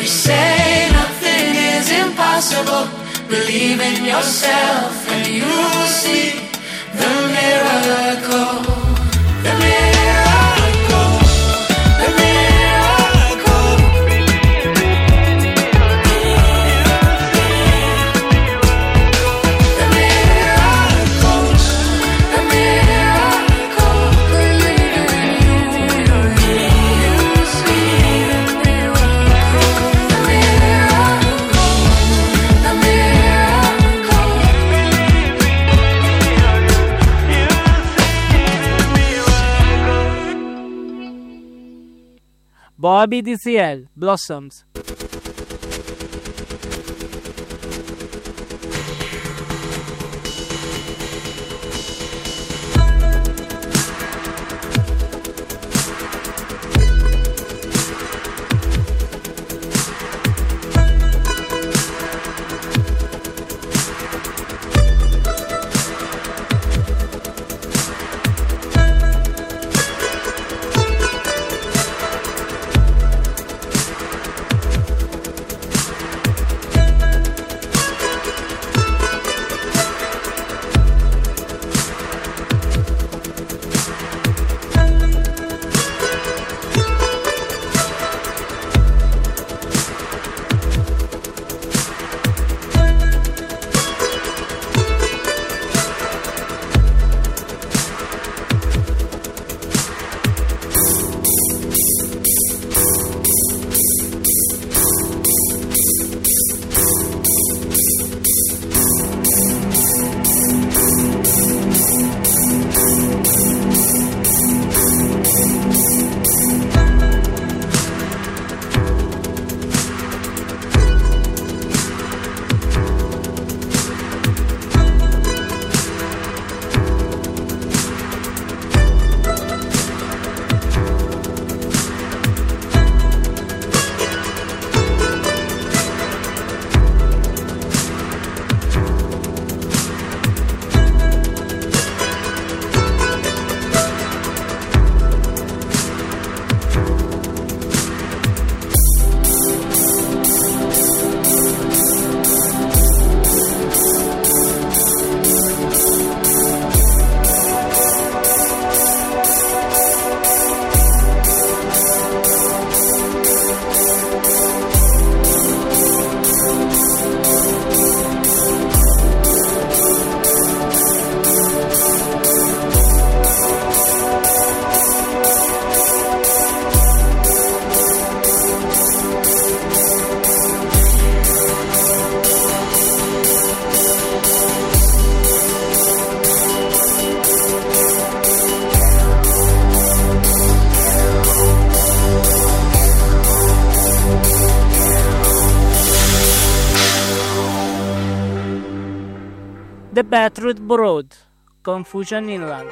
We say nothing is impossible. Believe in yourself and you'll see the miracle. The miracle. The miracle. The miracle. The miracle. Believe in you. You'll see the miracle. The miracle. The miracle. Bobby DCL, Blossoms. The Battered Broad, Confusion Inland.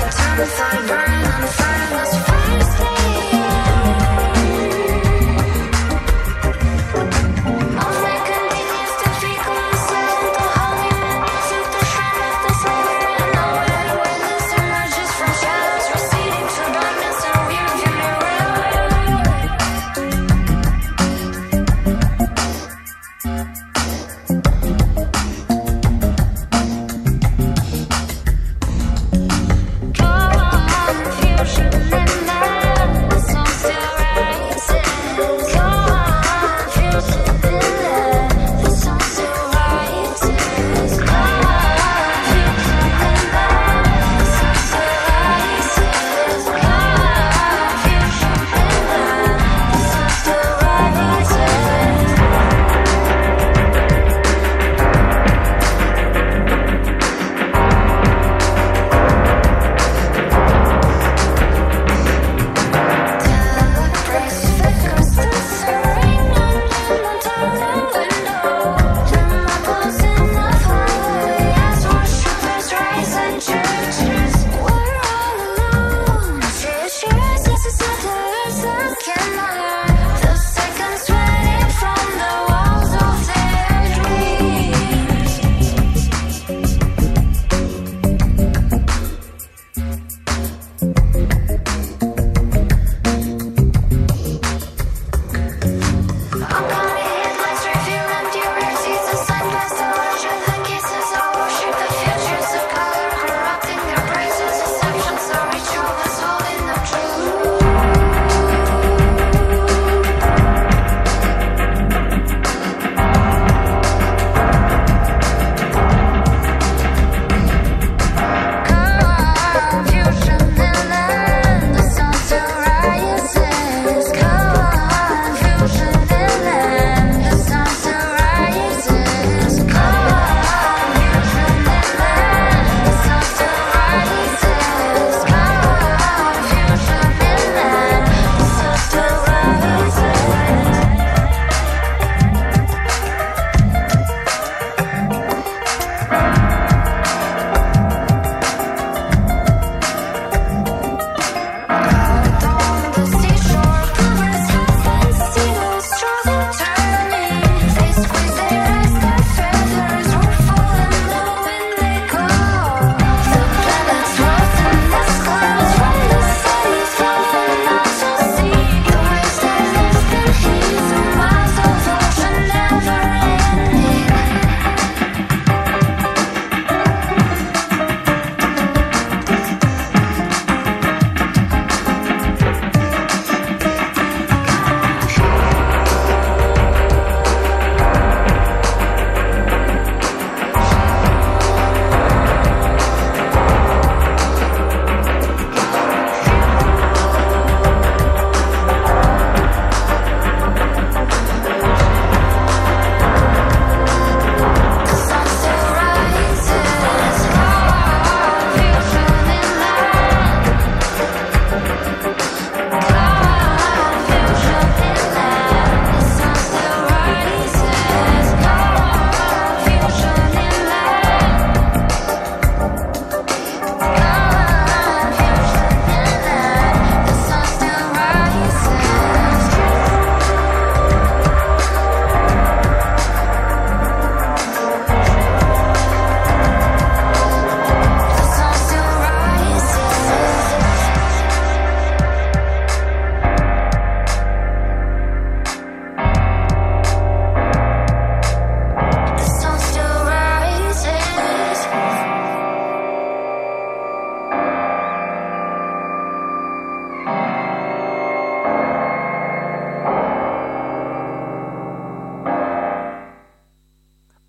Burn on the furnace, fire stay.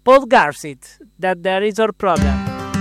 Paul Garsit, That There Is Our Problem.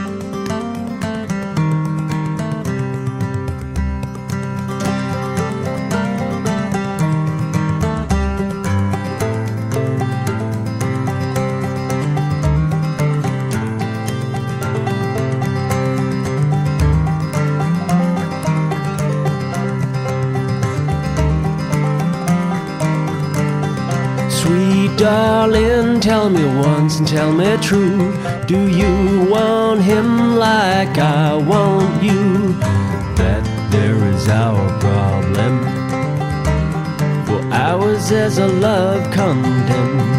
Sweet darling, tell me once and tell me true. Do you want him like I want you? That there is our problem. For ours is a love condemned.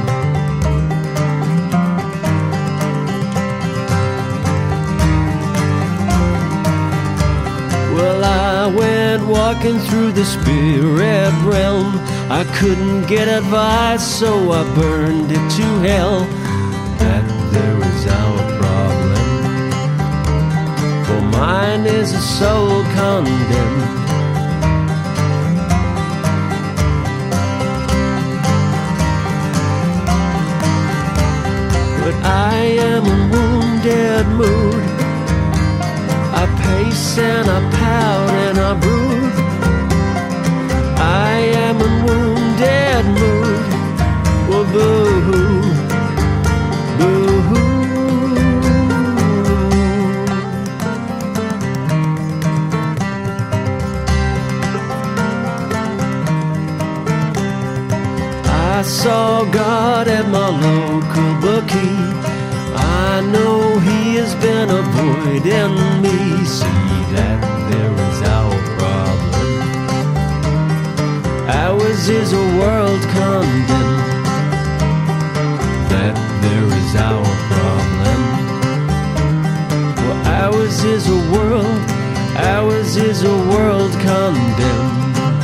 Well, I went walking through the spirit realm. I couldn't get advice, so I burned it to hell. That there is our problem. For mine is a soul condemned. But I am in wounded mood. I pace and I pout and I brood. I am in wounded mood. Well, boo-hoo, boo-hoo. I saw God at my local bookie. I know he has been avoiding me. See that there is our problem. Ours is a world condemned. That there is our problem. Well, ours is a world condemned.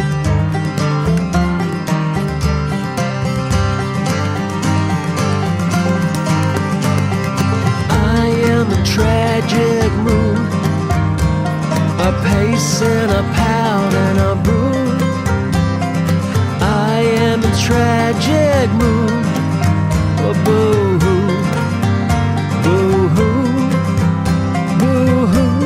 Tragic mood. I pace and I pout and I brood. I am in tragic mood. Oh, boo-hoo, boo-hoo, boo-hoo.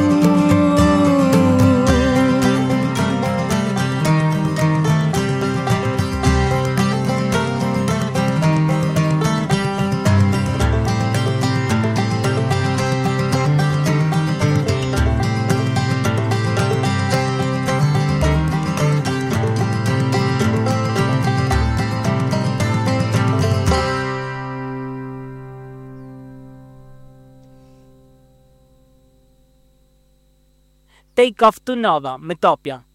Take Off to Nova, Metopia.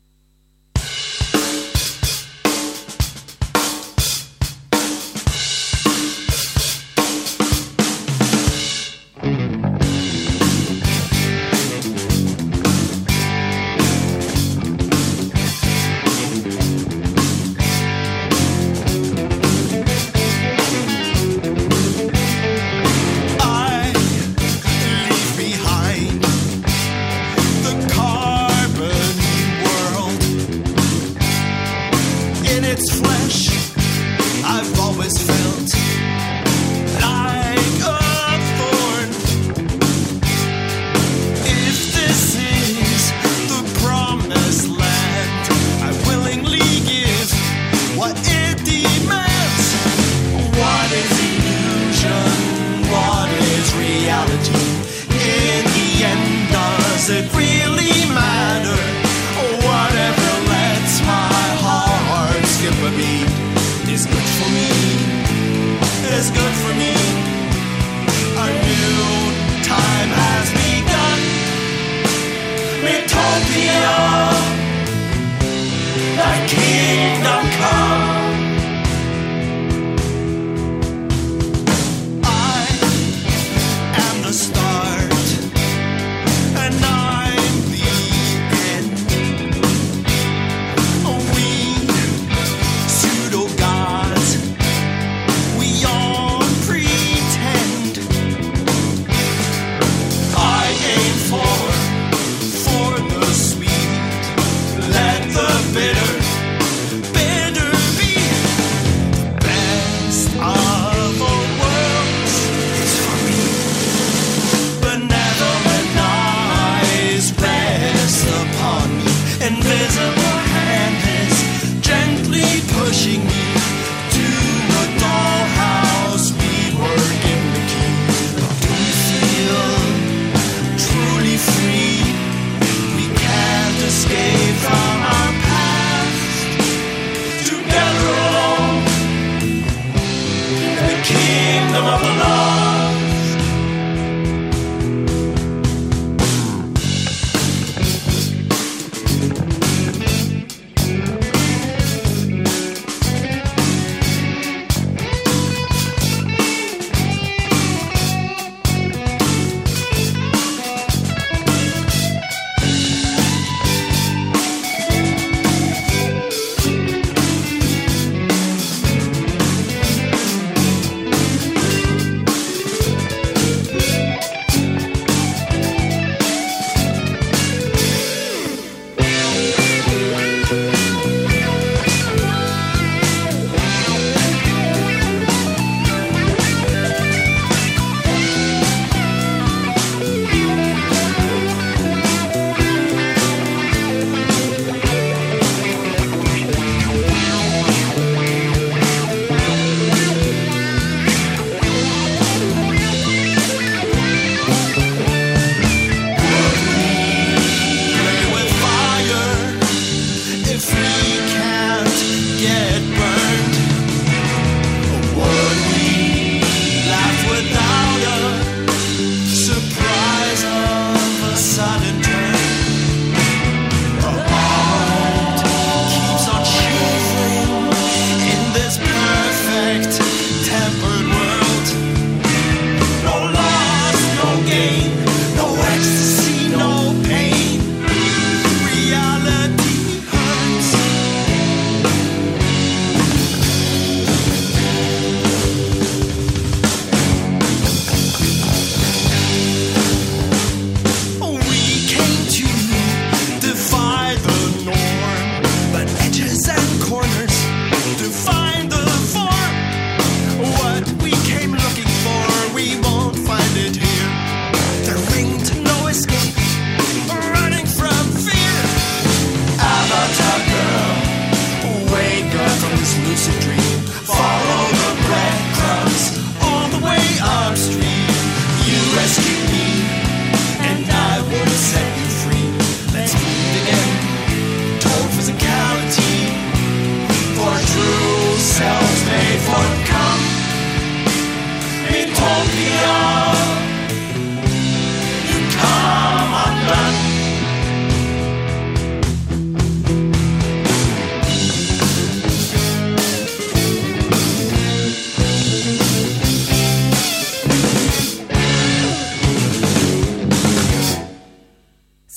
I am the start, and I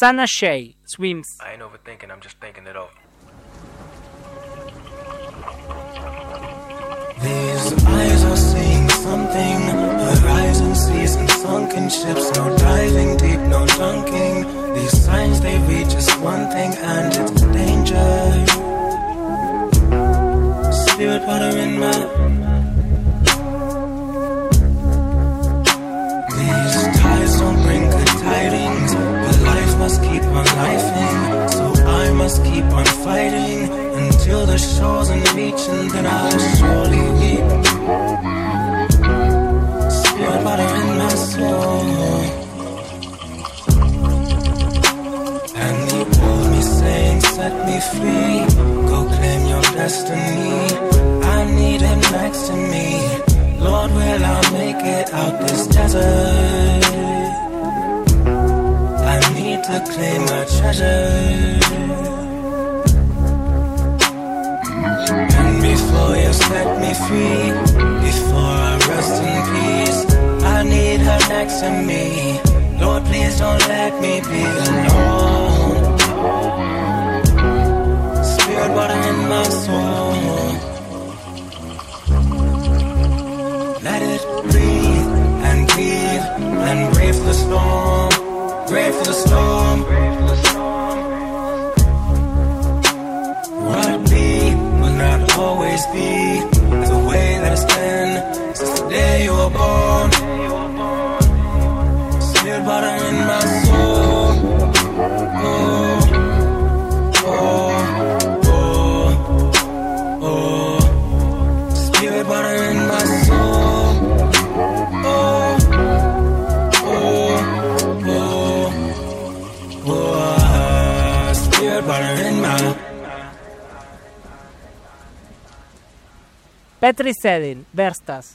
Sana Shay swims. I ain't overthinking, I'm just thinking it over. These eyes are seeing something. Horizon seas and sunken ships. No diving deep, no dunking. These signs they read just one thing, and it's danger. Spirit water in my. These tides don't bring good tidings, but life must keep on lifing. So I must keep on fighting until the shores and reach, and then I'll surely weep. Spirit water in my soul. And you pull me, saying, set me free. Go claim your destiny. I need him next to me. Lord, will I make it out this desert? I need to claim my treasure. And before you set me free, before I rest in peace, I need her next to me. Lord, please don't let me be alone. Spirit water in my soul. Let it breathe and brave for the storm. Brave for the storm. What be will not always be the way that it's been since the day you were born. Spirit water in my soul. Oh, oh, oh, oh. Spirit water in my soul. Oh, oh, oh, oh. Spirit water in my. Petri Sedil, Verstas.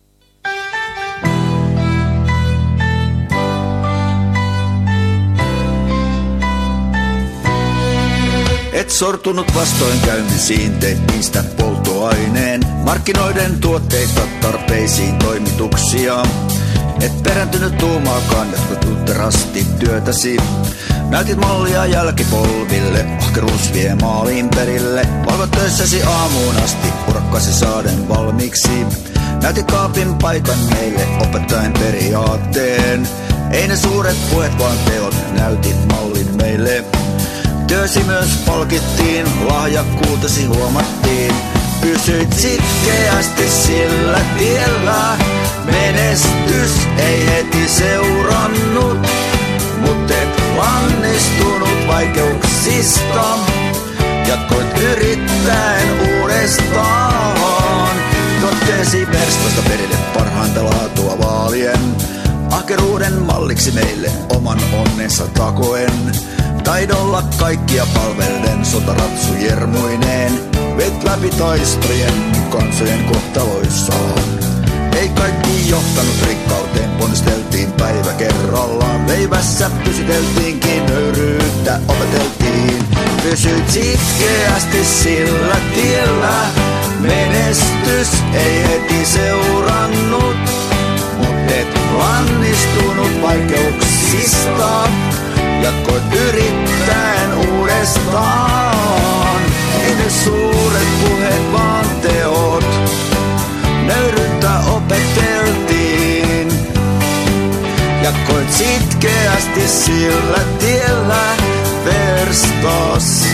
Et sortunut vastoinkäymisiin, teit niistä polttoaineen. Markkinoiden tuotteista tarpeisiin toimituksia. Et perääntynyt tuumaakaan, jotka tutterasti työtäsi. Näytit mallia jälkipolville, ahkeruus vie maaliin perille. Valvot töissäsi aamuun asti, urakkasi saaden valmiiksi. Näytit kaapin paikan meille, opettaen periaatteen. Ei ne suuret puheet, vaan teot, näytit mallin meille. Työsi myös palkittiin, lahjakkuutesi huomattiin. Pysyit sitkeästi sillä tiellä. Menestys ei heti seurannut, mut et lannistunut vaikeuksista. Jatkoit yrittäen uudestaan. Totesi Verstasta perille parhainta laatua vaalien. Ahkeruuden malliksi meille oman onnensa takoen. Taidolla kaikkia palvellen sotaratsu jermuineen. Vet läpi taistojen kansojen kohtaloissaan. Ei kaikki johtanut rikkauteen, ponnisteltiin päivä kerrallaan. Leivässä pysyteltiinkin, nöyryyttä opeteltiin. Pysyit sitkeästi sillä tiellä. Menestys ei heti seurannut, mut et lannistunut vaikeuksista. Jatkoit yrittäen uudestaan. Ei ne suuret puheet, vaan teot. Nöyryyttä opeteltiin. Jatkoit sitkeästi sillä tiellä. Verstas.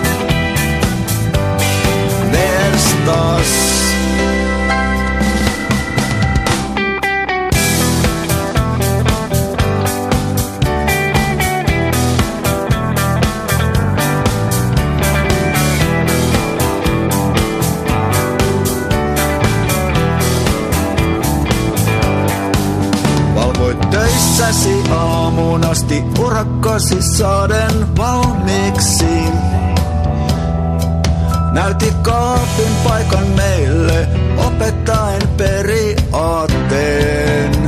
Verstas. Töissäsi aamuun asti, urakkasi saaden valmiiksi. Näytit kaapin paikan meille, opettaen periaatteen.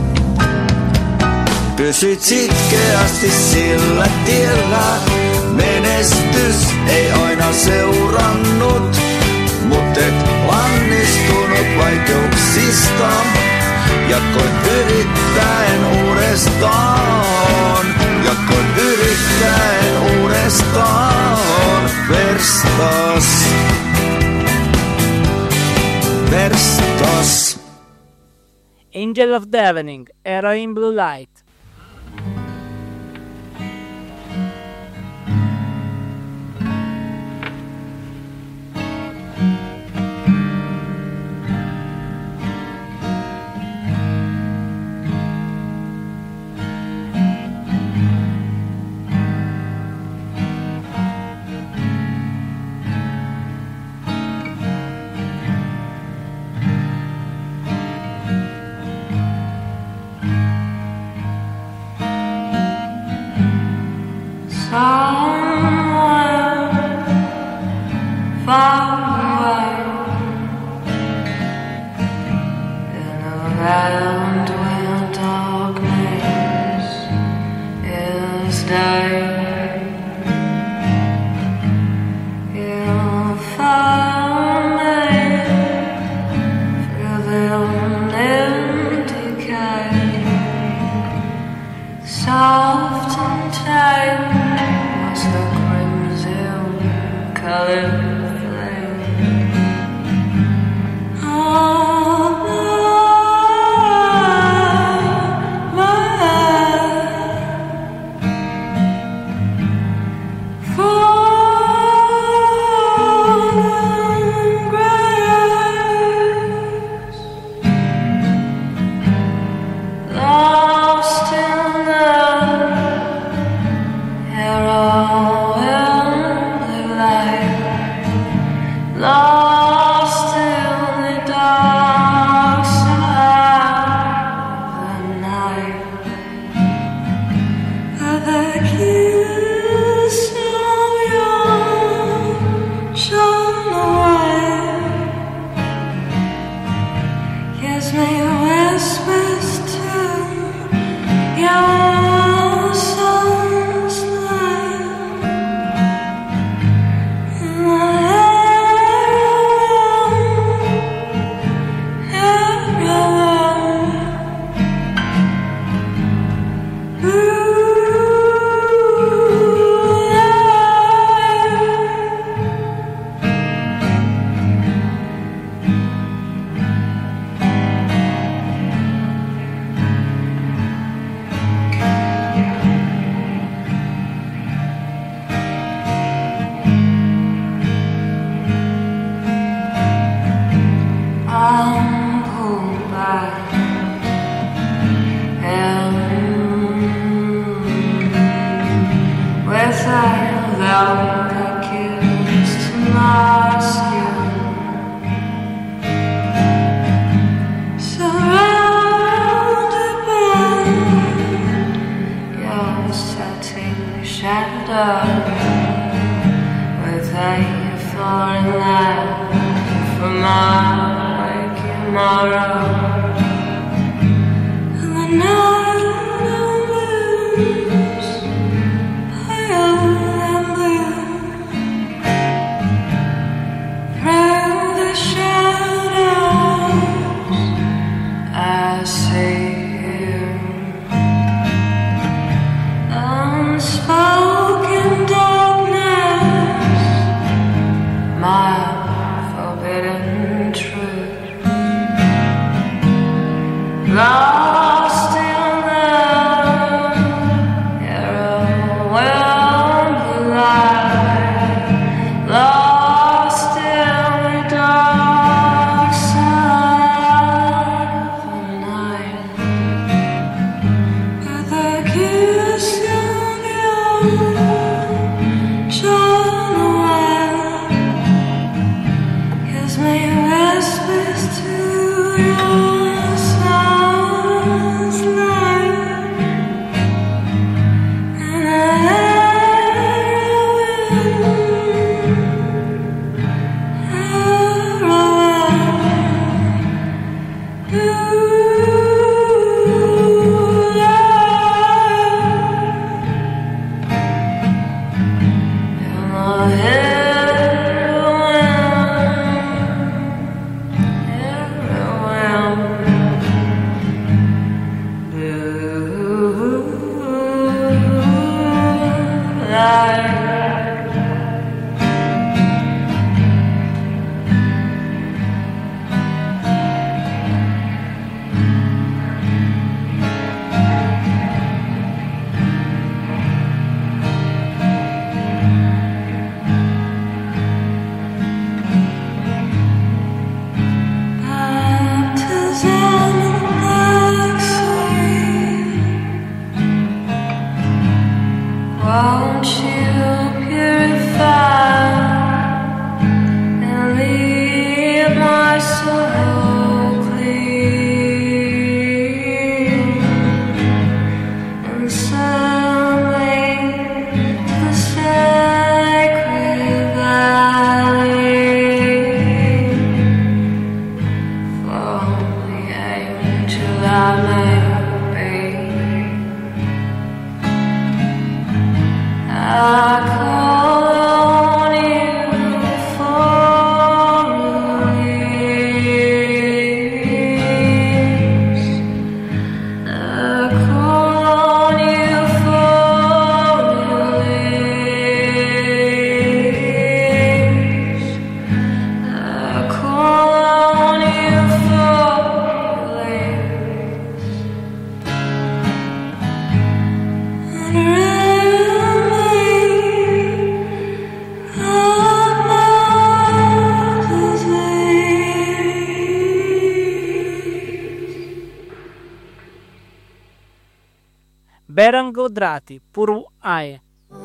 Pysyit sitkeästi sillä tiellä. Menestys ei aina seurannut, mut et lannistunut vaikeuksista. Jatkoin yrittäen uudestaan. Jatkoin yrittäen Angel of the Evening, Heroin Blue Light. Soft and tight was the crimson colored flame. Oh, lost in the lost in the dark side of the night, at the kiss of your shone away, gives me whispers to your son's life. With a foreign land for my waking morrow. And the night moves pale and blue through the shadows. I see you, unspoken darkness, my forbidden truth. Beran Godrati, Puru Ae.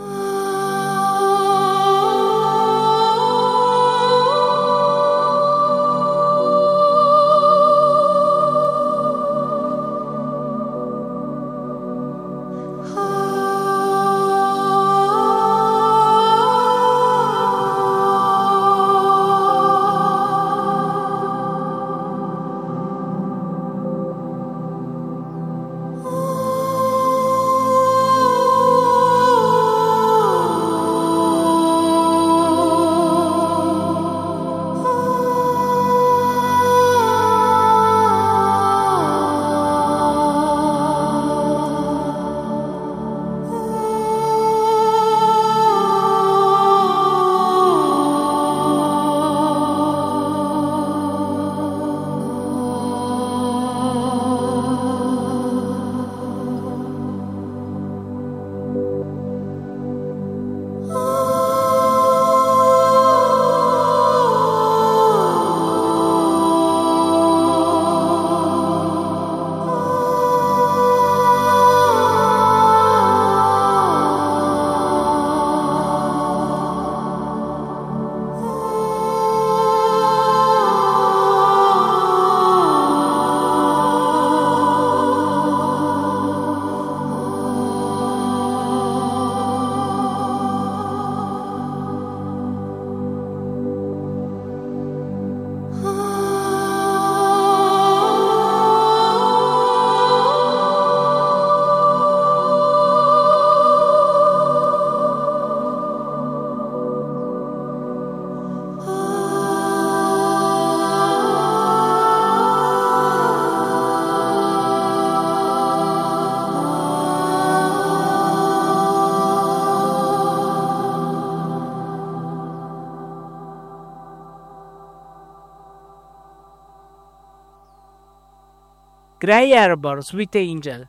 Grey Arbor, Sweet Angel.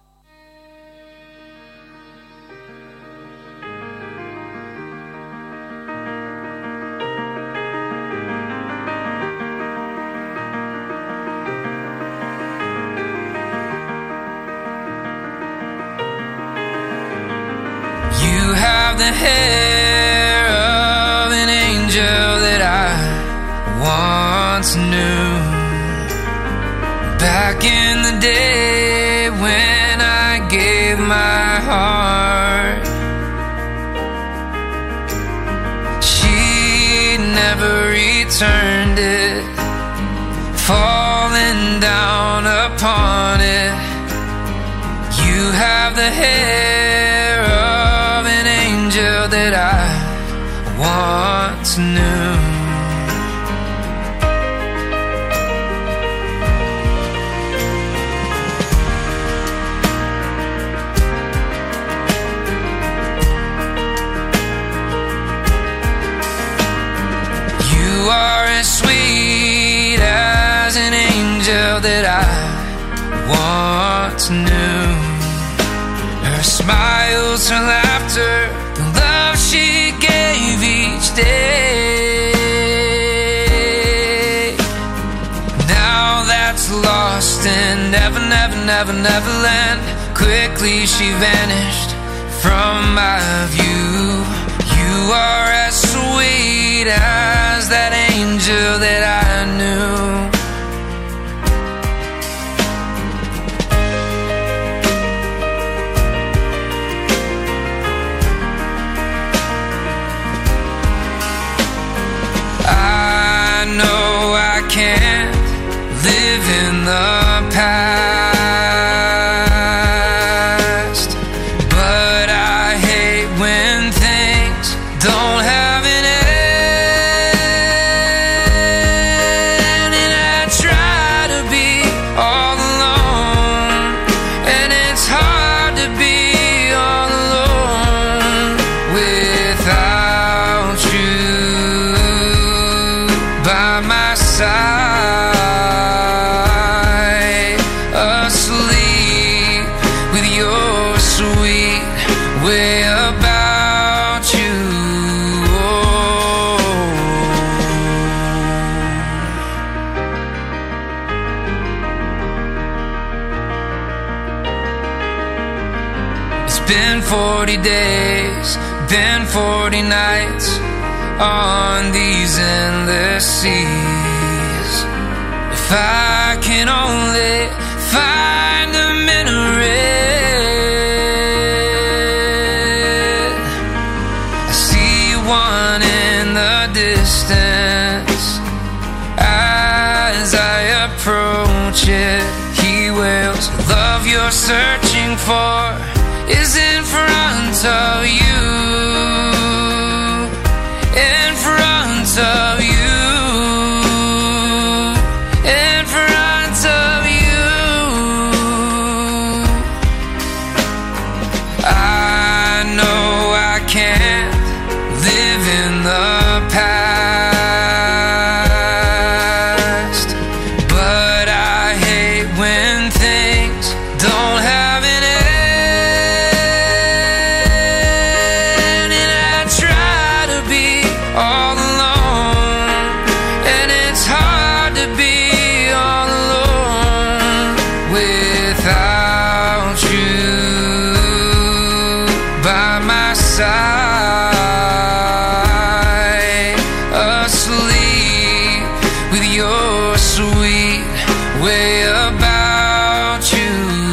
You have the hair of an angel that I once knew. Back in the day when I gave my heart, she never returned it, falling down upon it. You have the hair of an angel that I once knew. You are as sweet as an angel that I once knew. Her smiles, her laughter, the love she gave each day. Now that's lost in never, never, never, never land. Quickly she vanished from my view. You are as sweet as that angel that I knew. I know I can't live in the past, but I hate when things don't have an end. And I try to be all alone, and it's hard to be all alone without you by my side, asleep with your sweet way about you. It's been 40 days, been 40 nights on these endless seas. If I can only find a minaret, I see one in the distance. As I approach it, he wails, love you're searching for is in front of you, in front of you, in front of you. I know I can't live in the past, but I hate when things don't have an end, and I try to be all alone, and it's hard to be all alone without you by my side, asleep with your sweet way about you.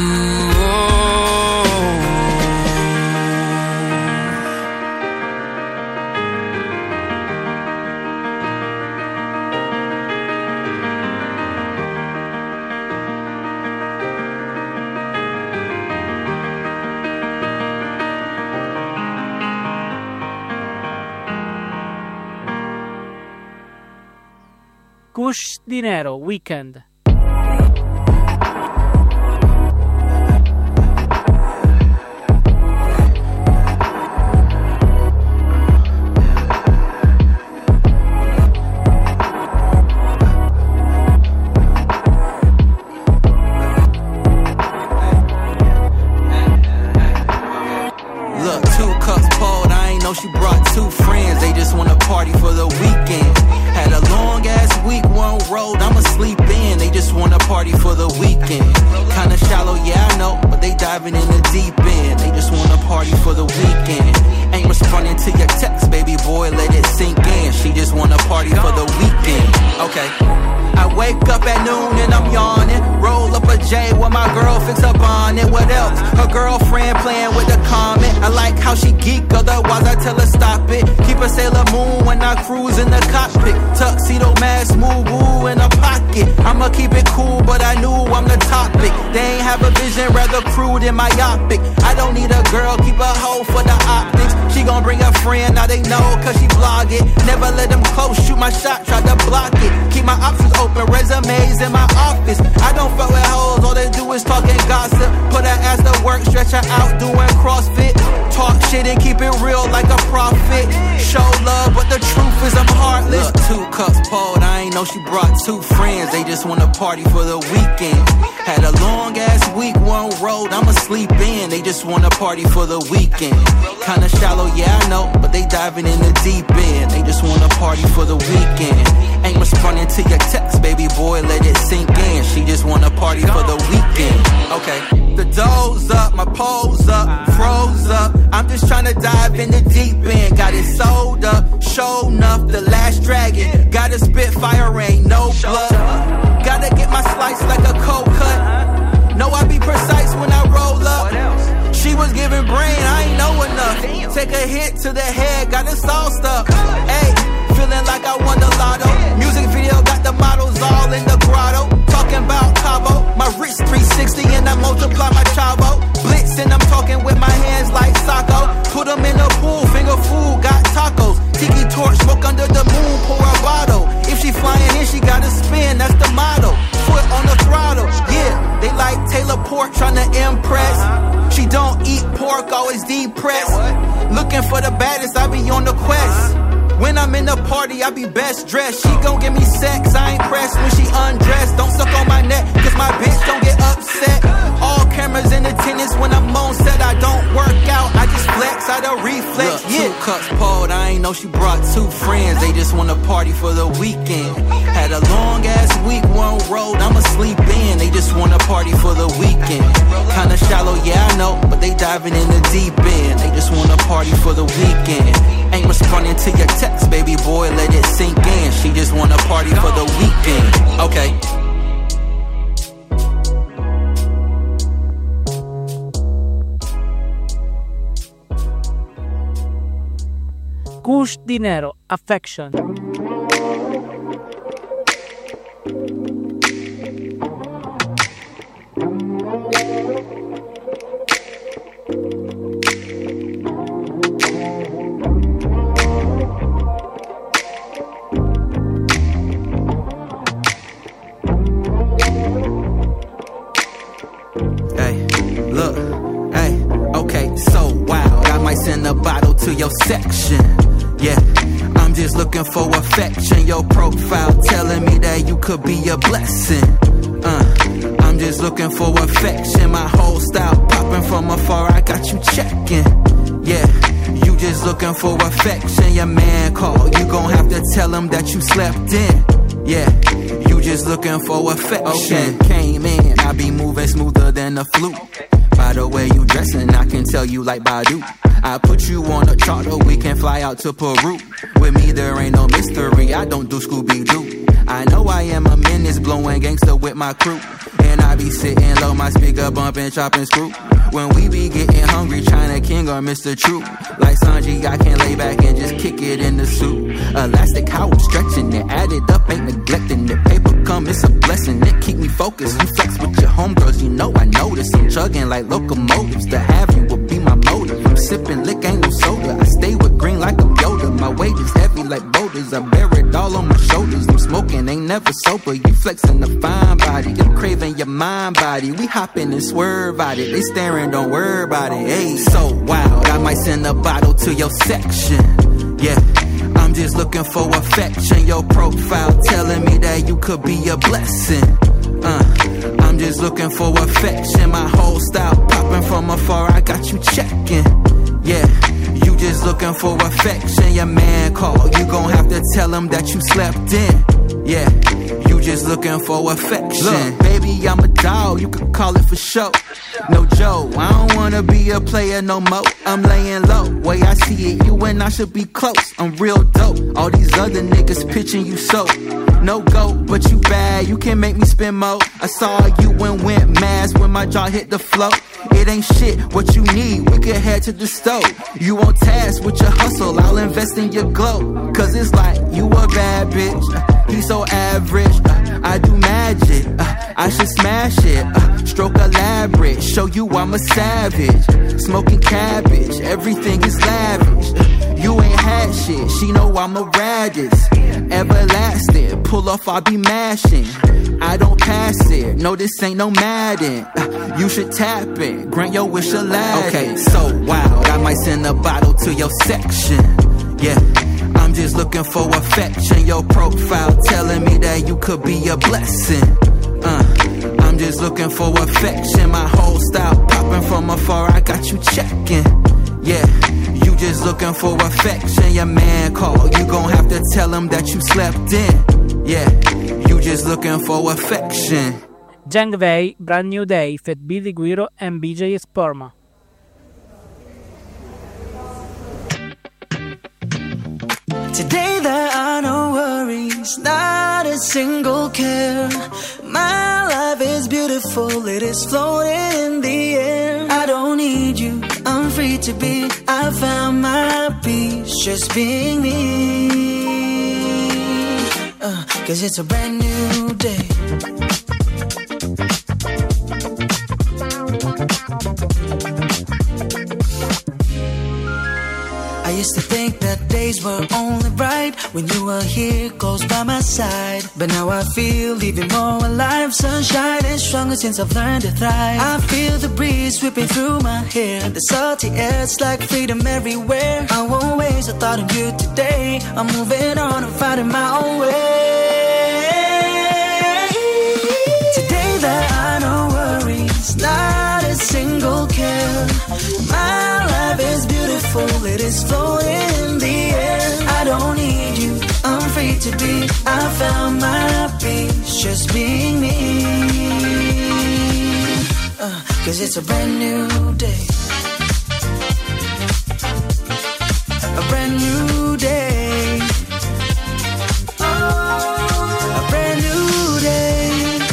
Kush Dinero, Weekend. Look, 2 cups poured, I ain't know she brought 2 friends. They just wanna party for the weekend. Had a long ass week, one road, I'ma sleep in. They just wanna party for the weekend. Kinda shallow, yeah, I know, but they diving in the deep end. They just wanna party for the weekend. Ain't responding to your text, baby boy, let it sink in. She just wanna party for the weekend. Okay. I wake up at noon and I'm yawning. Roll up a J with my girl, fix up on it. What else? Her girlfriend playing with the comment. I like how she geek, otherwise I tell her stop it. Keep a Sailor Moon when I cruise in the cockpit. Tuxedo mask, smooth woo in a pocket. I'ma keep it cool, but I knew I'm the topic. They ain't have a vision, rather crude and myopic. I don't need a girl, keep a hoe for the optics. She gon' bring a friend, now they know cause she blog it. Never let them close, shoot my shot, try to block it. Keep my options open, resumes in my office. I don't fuck with hoes, all they do is talk and gossip. Put her ass to work, stretch her out doing CrossFit. Talk shit and keep it real like a prophet. Show love, but the truth is I'm heartless. Look, 2 cups poured, I ain't know she brought 2 friends. They just wanna party for the weekend. Had a long ass week, one road, I'ma sleep in. They just wanna party for the weekend. Kinda shallow, yeah, I know, but they diving in the deep end. They just wanna party for the weekend. Ain't responding to your text, baby boy, let it sink in. She just wanna party for the weekend. Okay. The doze up, my pole's up, froze up. I'm just tryna dive in the deep end. Got it sold up, show enough, the last dragon. Gotta spit fire, ain't no blood. Gotta get my slice like a cold cut. Know I be precise when I roll up. She was giving brain, I ain't know enough. Take a hit to the head, got it sauced up. Ayy, feeling like I won the lotto. Music video got the models all in the grotto. Talking about Cabo, my wrist 360 and I multiply my chavo. Blitz and I'm talking with my hands like Sacco. Put them in the pool, finger food, got tacos. Tiki torch, smoke under the moon, pour a bottle. If she flying in, she gotta spin, that's the motto. Foot on the throttle, yeah. They like Taylor Port, tryna impress. She don't eat pork, always depressed. Looking for the baddest, I be on the quest. When I'm in the party, I be best dressed. She gon' give me sex, I ain't pressed when she undressed. Don't suck on my neck, cause my bitch don't get upset. All cameras in attendance when I'm on set. I don't work out, I just flex. flex, I don't reflex. Look, 2 cups poured, I ain't know she brought 2 friends. They just wanna party for the weekend. Had a long ass week, one road, I'ma sleep in. They just wanna party for the weekend. Kinda shallow, yeah, I know, but they diving in the deep end. They just wanna party for the weekend. Ain't responding to your text, baby boy, let it sink in. She just wanna party for the weekend. Okay. Kush Dinero, Affection. Send a bottle to your section. Yeah, I'm just looking for affection. Your profile telling me that you could be a blessing. I'm just looking for affection. My whole style popping from afar. I got you checking. Yeah, you just looking for affection. Your man called. You gon' have to tell him that you slept in. Yeah, you just looking for affection. Okay, came in. I be moving smoother than a flute. By the way you dressin', I can tell you like Badu. I put you on a charter, we can fly out to Peru. With me there ain't no mystery, I don't do Scooby-Doo. I know I am a menace, blowing gangster with my crew. And I be sitting low, my speaker bumping, chopping screw. When we be getting hungry, China King or Mr. True. Like Sanji, I can lay back and just kick it in the suit. Elastic, how I'm stretching it, add it up, ain't neglecting it. Paper come, it's a blessing, it keep me focused. You flex with your homegirls, you know I notice. I'm chugging like locomotives, to have you would be my motive. I'm sipping lick, ain't no soda, I stay with green like I'm Yoda. My weight is heavy like boulders, I bear it all on my shoulders. I'm smoking, ain't never sober, you flexing a fine body. I'm craving your mind body, we hopping and swerve out it. They staring, don't worry about it, hey. So wild, I might send a bottle to your section. Yeah, I'm just looking for affection. Your profile telling me that you could be a blessing. I'm just looking for affection. My whole style popping from afar. I got you checking. Yeah, you just looking for affection. Your man called. You gon' have to tell him that you slept in. Yeah, you just looking for affection. Look, baby, I'm a dog. You can call it for show. No Joe, I don't wanna be a player no more. I'm laying low, way I see it, you and I should be close. I'm real dope, all these other niggas pitching you so. No go, but you bad, you can make me spin more. I saw you and went mass when my jaw hit the floor. It ain't shit, what you need, we could head to the stove. You on task with your hustle, I'll invest in your glow. Cause it's like, you a bad bitch, he so average. I do magic, I should smash it. Stroke elaborate, show you I'm a savage. Smoking cabbage, everything is lavish. You ain't had shit, she know I'm a radish. Everlasting, pull off, I be mashing. I don't pass it, no this ain't no Madden. You should tap it, grant your wish Aladdin. Okay, so wild, I might send a bottle to your section. Yeah, I'm just looking for affection. Your profile telling me that you could be a blessing. I'm just looking for affection. My whole style popping from afar. I got you checking. Yeah, you just looking for affection. Your man called. You gon' have to tell him that you slept in. Yeah, you just looking for affection. Jang Wei, Brand New Day, Fat Billy Guiro and BJ Sporma. Today there are no worries, not a single care. My life is beautiful, it is floating in the air. I don't need you, I'm free to be. I found my peace just being me. Cause it's a brand new day. I used to think that days were only bright when you were here, close by my side. But now I feel even more alive. Sunshine is stronger since I've learned to thrive. I feel the breeze sweeping through my hair. The salty air, it's like freedom everywhere. I won't waste a thought on you today. I'm moving on and finding my own way. Today there are no worries, not a single care. My life is beautiful, it is floating in the air. I don't need you, I'm free to be. I found my peace just being me. 'Cause it's a brand new day. A brand new day. Oh, a brand new day.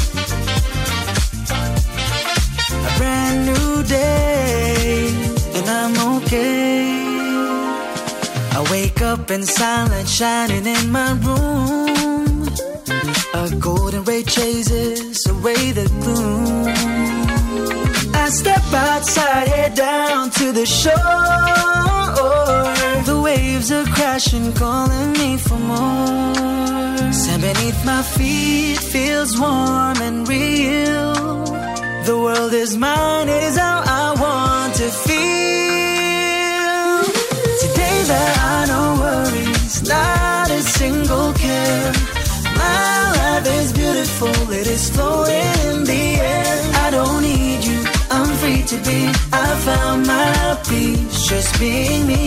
A brand new day. And I'm okay. I wake up and sunlight shining in my room. A golden ray chases away the gloom. I step outside, head down to the shore. The waves are crashing, calling me for more. Sand beneath my feet feels warm and real. The world is mine, it is how I want to feel. Today there are no worries, not a single care. My life is beautiful, it is floating in the air. I don't need you, I'm free to be. I found my peace just being me.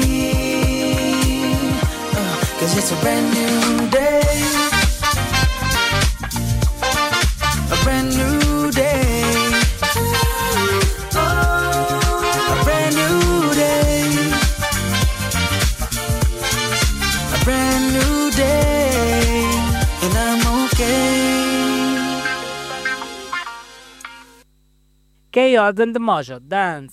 'Cause it's a brand new day. A brand new day. Oh, a brand new day. A brand new day. And I'm okay. Chaos and Mojo, Dance.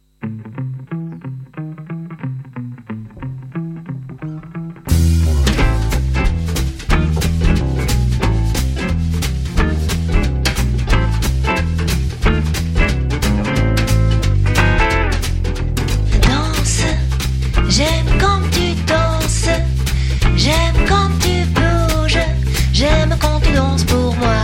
Danse, j'aime quand tu danses, j'aime quand tu bouges, j'aime quand tu danses pour moi.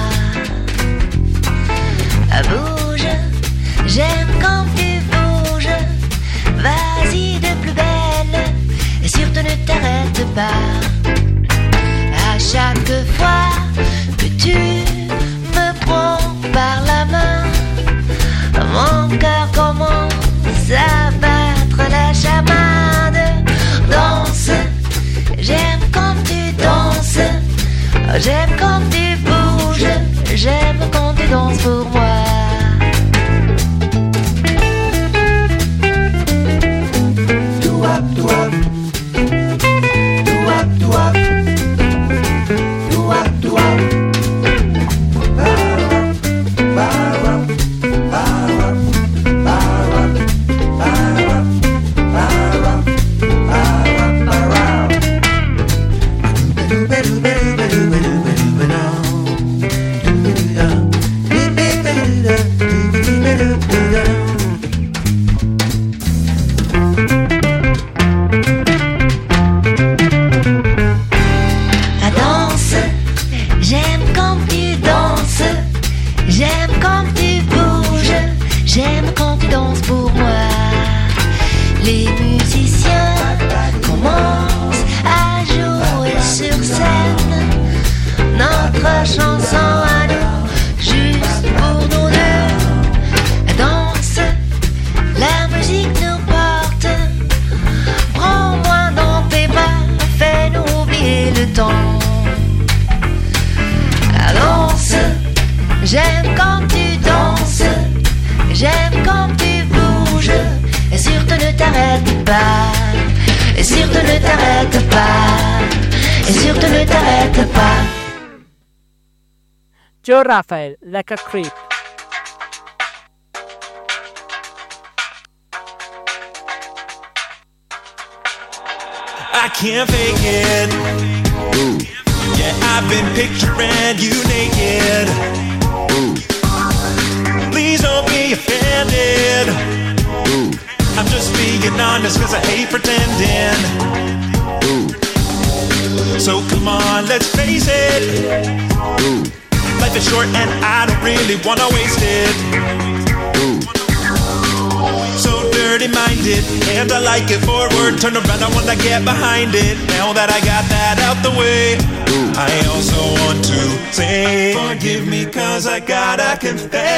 Bouge, j'aime quand tu bouges, vas-y de plus belle, et surtout ne t'arrête pas. À chaque fois que tu me prends par la main, mon cœur commence à battre la chamade. Danse, j'aime quand tu danses, j'aime quand tu bouges, j'aime quand tu danses pour moi. Do-wop, do-wop. Do-wop, do-wop. Do-wop, do-wop. Ba-da-wop, ba-da-wop, ba-da-wop, ba-da-wop, ba-da-wop, ba-da-wop, ba-da-wop, ba-da-wop. La danse, j'aime quand tu danses, j'aime quand tu bouges, j'aime quand tu danses pour moi. Les musiciens commencent à jouer sur scène notre chanson à nous, juste pour nous deux. La danse, la musique nous porte, prends-moi dans tes bras, fais-nous oublier le temps. La danse, j'aime quand tu danses, j'aime quand tu bouges, et surtout ne t'arrête pas, et surtout ne t'arrête pas, et surtout ne t'arrête pas. Joe Raphael, Like a Creep. I can't fake it. Yeah, I've been picturing you naked. Please don't be offended. I'm just being honest 'cause I hate pretending. So come on, let's face it. Life is short and I don't really wanna waste it. So dirty-minded, and I like it forward. Turn around, I wanna get behind it. Now that I got that out the way, I also want to say, forgive me 'cause I got a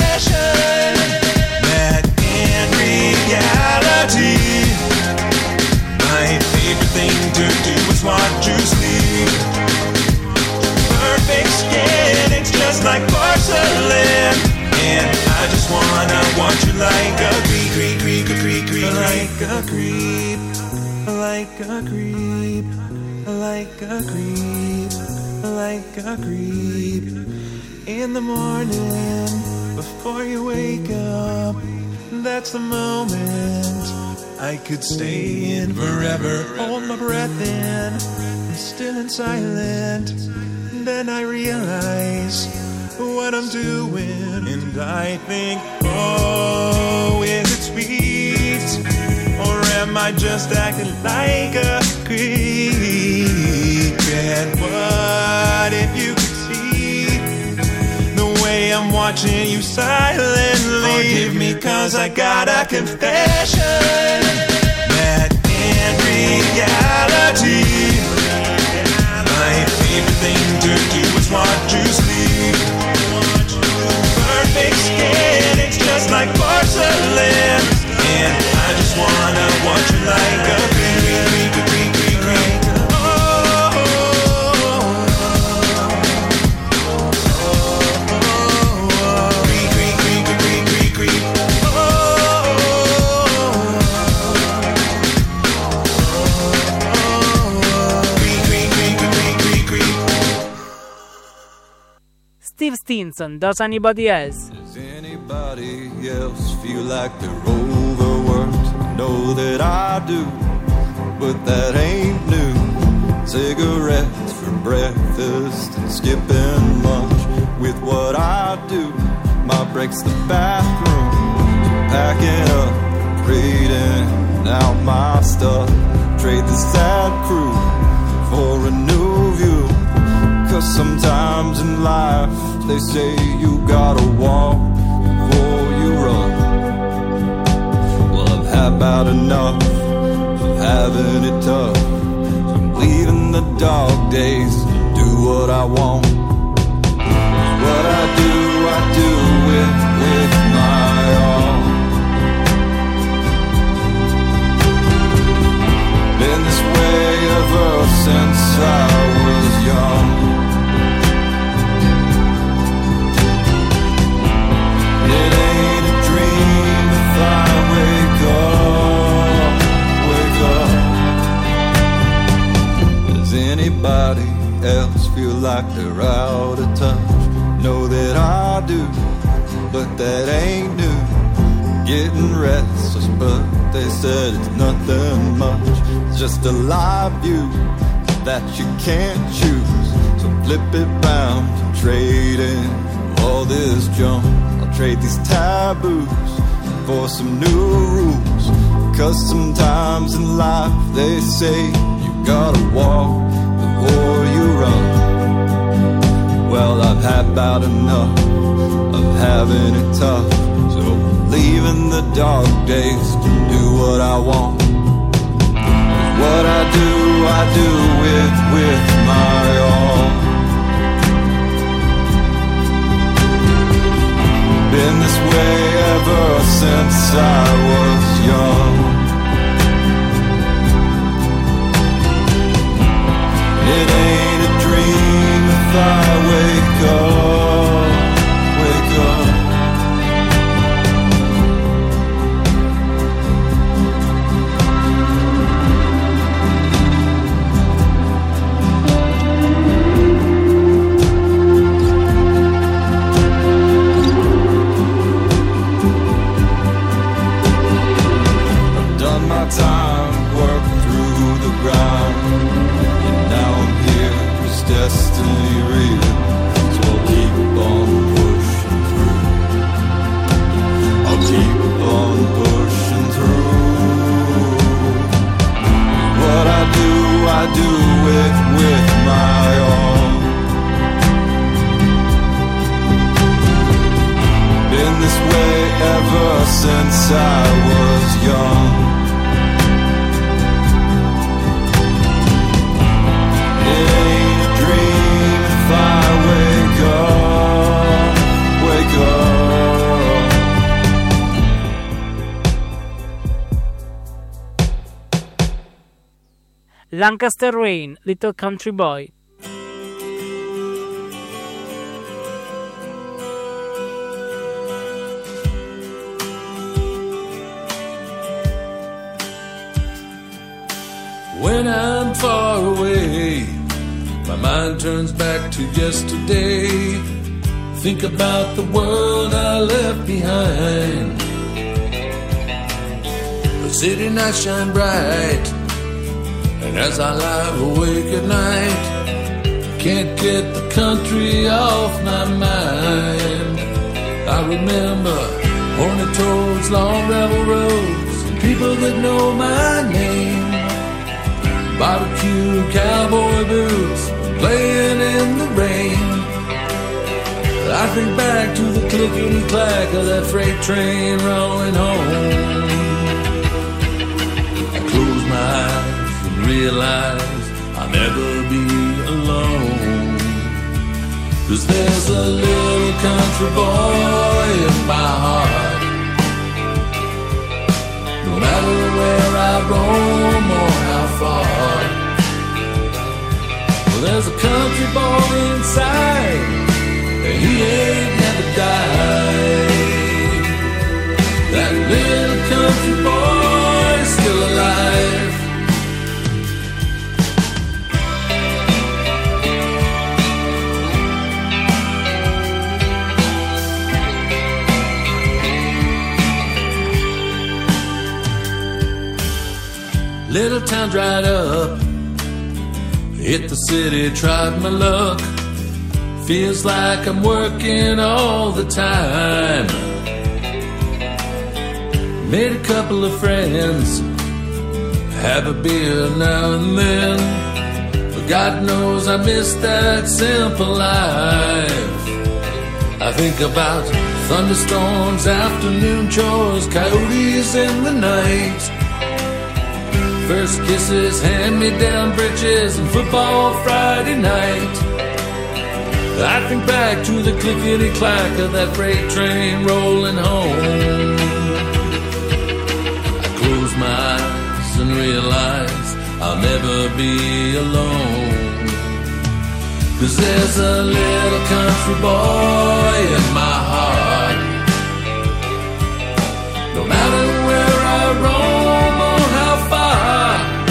confession. That in reality, a creep, like a creep, like a creep, like a creep. In the morning, before you wake up, that's the moment I could stay in forever. Hold my breath in, I'm still and silent. Then I realize what I'm doing, and I think, oh, is it sweet? Or am I just acting like a creep? And what if you could see the way I'm watching you silently? Forgive me, 'cause I got a confession that in reality, my favorite thing to do is watch you sleep. Perfect skin, it's just like porcelain, and I just wanna watch you like a creep, creep, creep, creep, creep. Steve Stinson, Does Anybody Else? Does anybody else feel like they're overworked? Know that I do, but that ain't new. Cigarettes for breakfast and skipping lunch. With what I do, my break's the bathroom. Packing up, trading out my stuff. Trade the sad crew for a new view. 'Cause sometimes in life they say you gotta walk before you run. Well, I've had about enough of having it tough. So I'm leaving the dog days to do what I want. What I do with my all. Been this way ever since I was young. It ain't a dream if I wake up. Does anybody else feel like they're out of touch? Know that I do, but that ain't new. Getting restless, but they said it's nothing much. It's just a live view that you can't choose. So flip it round and trade in all this junk. Trade these taboos for some new rules. 'Cause sometimes in life they say you gotta walk before you run. Well, I've had about enough of having it tough. So leaving the dog days to do what I want. What I do with my all. Been this way ever since I was young. It ain't a dream if I wake up, wake up. Time worked through the ground, and now I'm here, it's destiny real. So I'll keep on pushing through. I'll keep on pushing through. What I do with my all. Been this way ever since I was young. It ain't a dream if I wake up, wake up. Lancaster Rain, Little Country Boy. When I'm far away, my mind turns back to yesterday. Think about the world I left behind. The city nights shine bright, and as I lie awake at night, can't get the country off my mind. I remember horny toads, long gravel roads, and people that know my name. Barbecue, cowboy boots, playing in the rain. I think back to the clickety-clack of that freight train rolling home. I close my eyes and realize I'll never be alone. 'Cause there's a little country boy in my heart. No matter where I roam or how far, well, there's a country boy inside, and he ain't never died. That little country boy's still alive. Little town dried up, hit the city, tried my luck. Feels like I'm working all the time. Made a couple of friends, have a beer now and then, but God knows I miss that simple life. I think about thunderstorms, afternoon chores, coyotes in the night, first kisses, hand-me-down bridges, and football Friday night. I think back to the clickety-clack of that freight train rolling home. I close my eyes and realize I'll never be alone. 'Cause there's a little country boy in my heart. No matter where I roam or how far,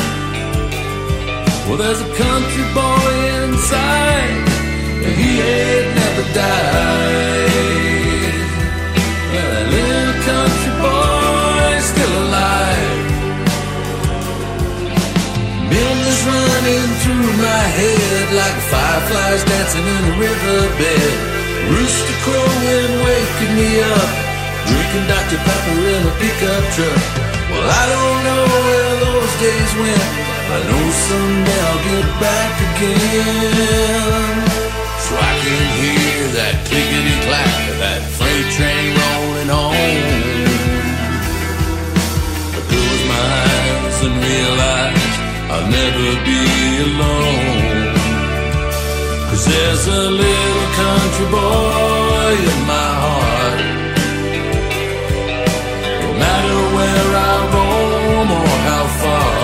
well, there's a country boy inside, and he ain't never died. Well, that little country boy's still alive. Memories running through my head like fireflies dancing in a riverbed. Rooster crowing, waking me up, drinking Dr. Pepper in a pickup truck. Well, I don't know where those days went. I know someday I'll get back again, so I can hear that clickety-clack of that freight train rolling home. I close my eyes and realize I'll never be alone. 'Cause there's a little country boy in my heart. No matter where I roam or how far,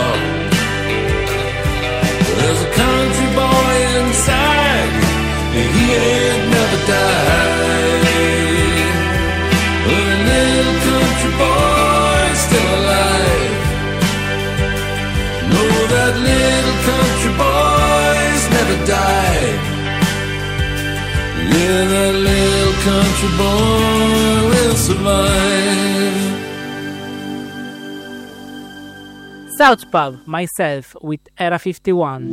there's a country boy inside, and he ain't never died. Well, a little country boy's still alive. No, that little country boy's never died. Yeah, that little country boy will survive. Southpaw, Myself with Era 51.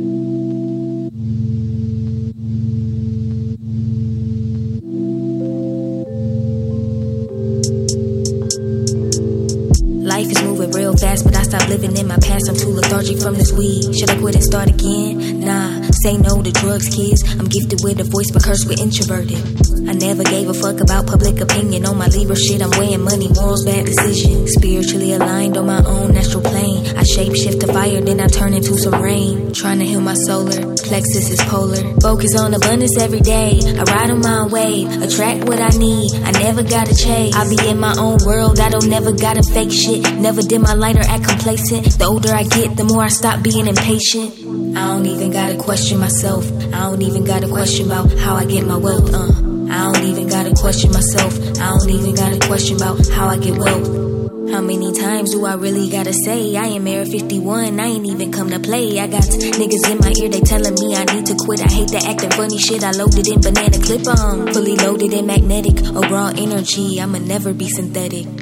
Life is moving real fast, but I stopped living in my past. I'm too lethargic from this weed. Should I quit and start again? Nah, say no to drugs, kids. I'm gifted with a voice, but cursed with introverted. I never gave a fuck about public opinion. On my Libra shit, I'm weighing money, morals, bad decisions. Spiritually aligned on my own natural plane. I shape shift to fire, then I turn into some rain. Trying to heal my solar plexus is polar. Focus on abundance every day. I ride on my wave, attract what I need. I never gotta chase. I be in my own world, I don't never gotta fake shit. Never did my light or act complacent. The older I get, the more I stop being impatient. I don't even gotta question myself. I don't even gotta question about how I get my wealth. I don't even gotta question myself. I don't even gotta question about how I get wealth. How many times do I really gotta say I am Area 51, I ain't even come to play. I got niggas in my ear, they telling me I need to quit. I hate the acting funny shit, I loaded in banana clip. Fully loaded and magnetic, overall energy, I'ma never be synthetic.